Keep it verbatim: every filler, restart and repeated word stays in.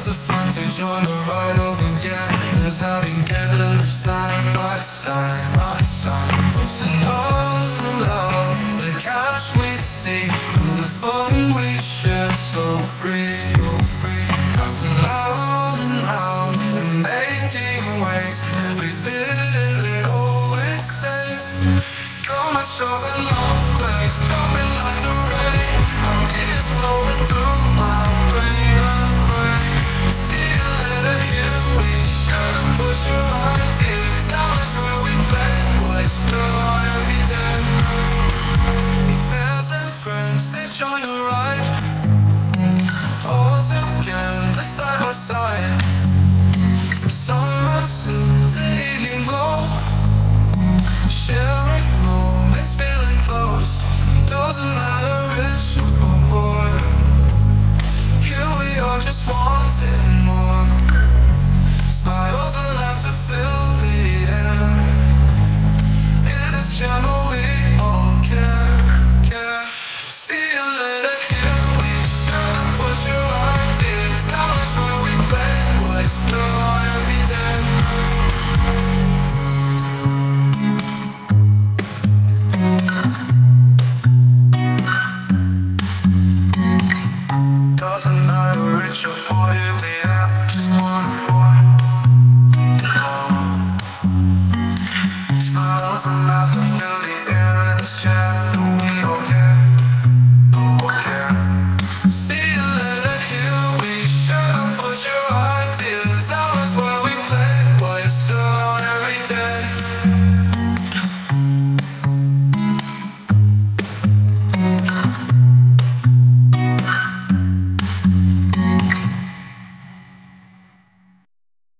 was the fun to join the ride up again. Let's out together, side by side, by side. Posting all the love, the cash we see, and the fun we share so free.